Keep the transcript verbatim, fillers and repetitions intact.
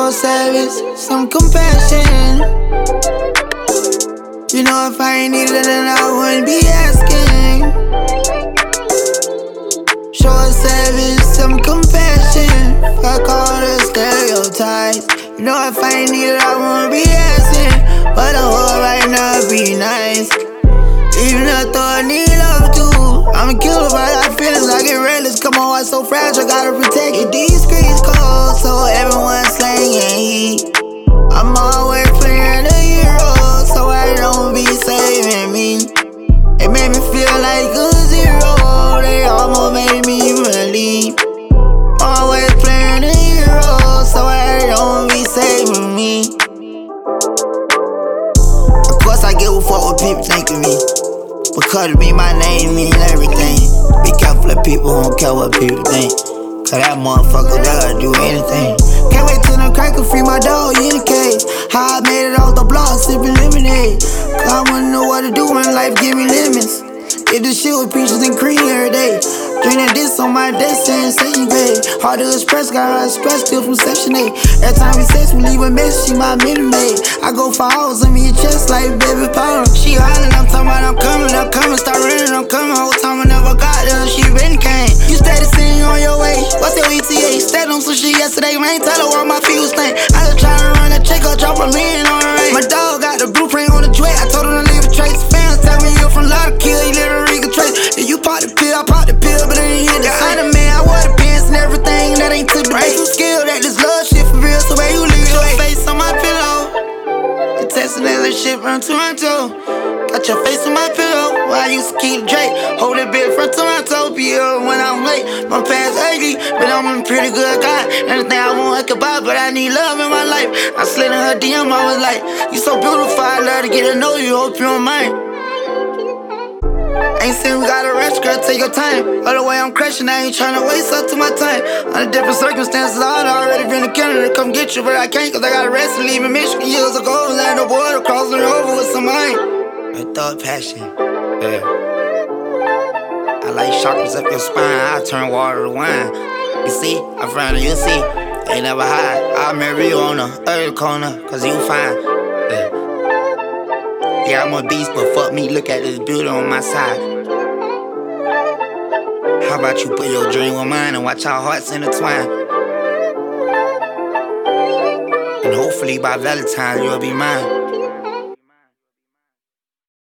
Show service, some compassion. You know if I ain't needed it, then I wouldn't be asking. Show service, some compassion. Fuck all the stereotypes. You know if I ain't needed it, I wouldn't be asking. But the whole right now be nice. Even though I need love too. I'm a killer, but I got feelings, I get reckless. Come on, I'm so fragile, gotta protect it. These streets cold, so everyone's slanging heat. I'm always playing a hero, so I don't be saving me. It made me feel like a zero, they almost made me believe. Always playing a hero, so I don't be saving me. Of course I give a fuck what people think of me, because to me my name mean everything. Be careful of people who don't care what people think, cause that motherfucker that'll do anything. Can't wait till the crack can free my dog in the cage. How I made it off the block, sipping lemonade. Cause I wanna know what to do when life give me lemons. Get this shit with peaches and cream every day. Drinking this on my desk saying second grade. Hard to express, got her express still from section eight. Every time we sex, we leave a message, she my minute maid. I go for hours on me a chest like baby powder. She hollering, I'm talking about I'm coming, I'm coming. Start running, I'm coming. Whole time I never got there, she been came. You steady seeing on your way. What's your E T A? Steady on some shit yesterday, man. Tell her where my feet was staying. I just tryna run that check up, drop a million on the rain. My dog got the blueprint on the jet. I told her to leave a trace. Fans tell me you're from Lot of Kill, you literally can trace. If you pop the pill, I pop the pill, but it ain't hit the same. I'm the man, I wear the pants and everything, that ain't took the bait. You skill that this love shit for real, so where you leave your face on my pillow. And texting that little shit from Toronto. Got your face on my pillow, where I used to keep Drake. Hold that bitch from Toronto, be here when I'm late. My past ugly, but I'm a pretty good guy. Anything I want, I could buy, but I need love in my life. I slid in her D M, I was like, you so beautiful, I love to get to know you, hope you don't mind. Ain't saying we gotta rush, girl, take your time. Other way I'm crashing, I ain't tryna waste up to my time. Under different circumstances, I'd already been to Canada to come get you, but I can't cause I got arrested, leaving Michigan years ago. Land the border, crossing over with some mind. A thug passion, yeah. I like chakras up your spine, I turn water to wine. You see, I'm front of you, see, ain't never hide. I'll marry you on the third corner, cause you fine, yeah. Yeah, I'm a beast, but fuck me, look at this beauty on my side. How about you put your dream with mine and watch our hearts intertwine? And hopefully by Valentine's you'll be mine.